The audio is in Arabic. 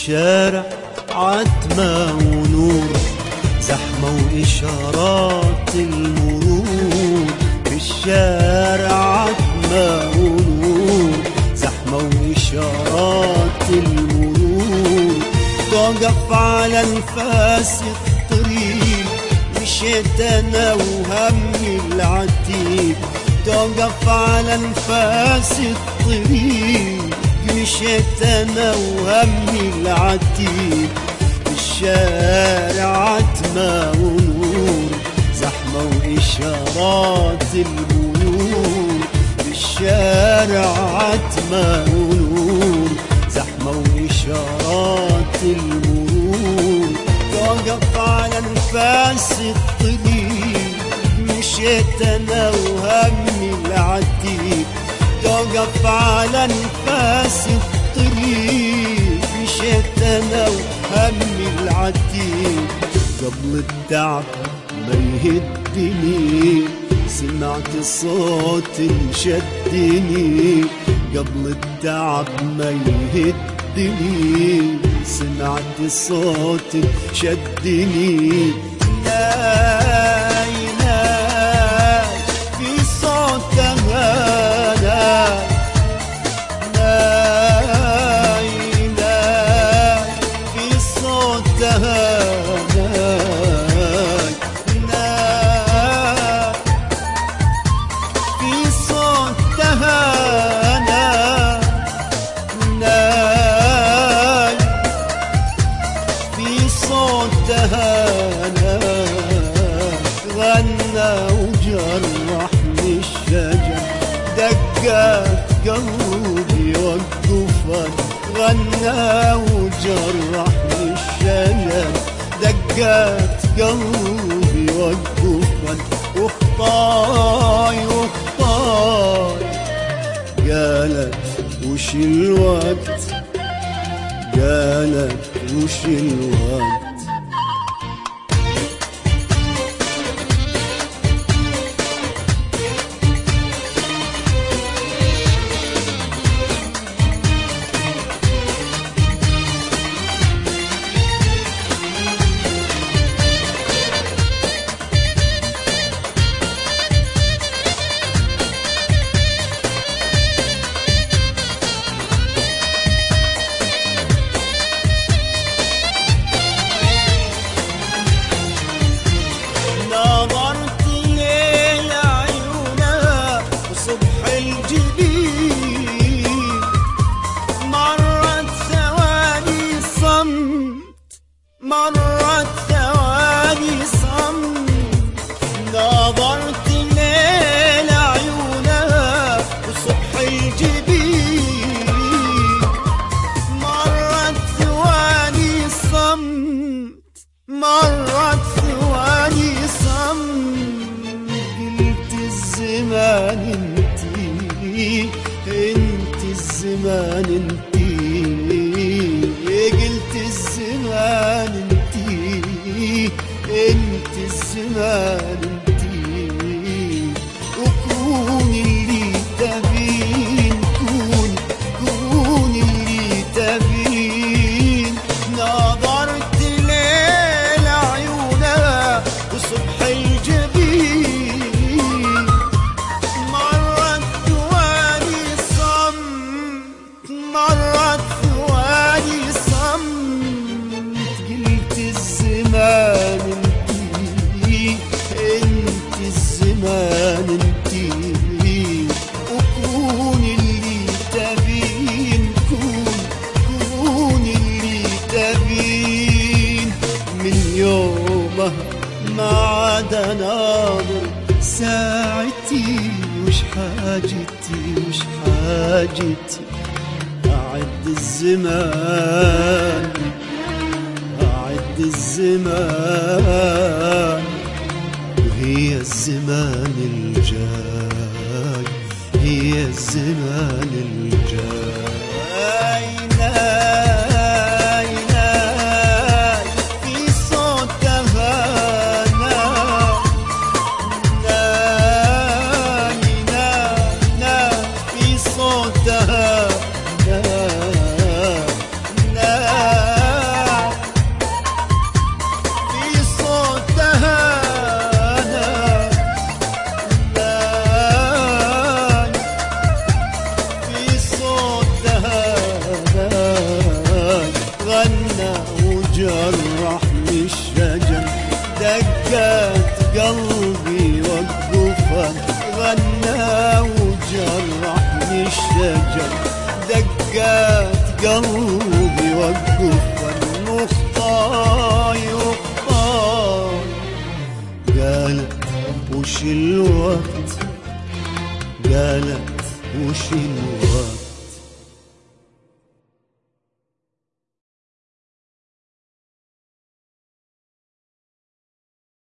الشارع عتمة ونور، زحمة وإشارات المرور. في الشارع عتمة ونور، زحمة وإشارات المرور. توقف على انفاس الطريق، مشيت أنا وهمي العتيق. توقف على انفاس الطريق، مشيت أنا وهمي العتيق. في الشارع عتمة ونور، زحمة وإشارات المرور. في الشارع عتمة ونور، زحمة وإشارات المرور. توقف على انفاس الطريق، مشيت أنا وهمي العتيق. توقف على انفاس الطريق، مشيت أنا وهمي العتيق. قبل التعب ما يهدني، سمعت صوت شدني. قبل التعب ما يهدني، سمعت صوت شدني. ناي ناي في صوت هنا، ناي ناي في صوت هنا، ناي في صوت هنا، ناي في صوت هنا. غنى وجرحني الشجر، دقات قلبي وقفت. غنى وجرحني الشجر، دقات قلبي وقفت. واخطاي واخطاي قالت وش الوقت، قالت وش الوقت. مرت ثواني صمت، نظرت ليل عيونها وصبح الجبين. مرت ثواني صمت، مرت ثواني صمت. قلت الزمان انتي، انت الزمان انتي. قلت الزمان انتي، انت الزمان انتي. وكوني اللي تبين، كوني كوني اللي تبين. نظرت ليل عيونها وصبح الجبين. مرت ثواني صمت، مرت ثواني صمت. قلت الزمان انتي، انت الزمان انتي. وكوني اللي تبين، كوني اللي تبين. من يومها ما عاد ناظر ساعتي، وش حاجتي، وش حاجتي. أعد الزمان، أعد الزمان. وهي الزمان الجاي، هي الزمان الجاي. ناي ناي في صوت هنا، ناي ناي في صوت هنا، ناي وجرحني الشجر، دقات قلبي وقفا غنى وجرحني الشجر، دقات قلبي وقفا مخطاي وخطاي. قالت وش الوقت، قالت وش الوقت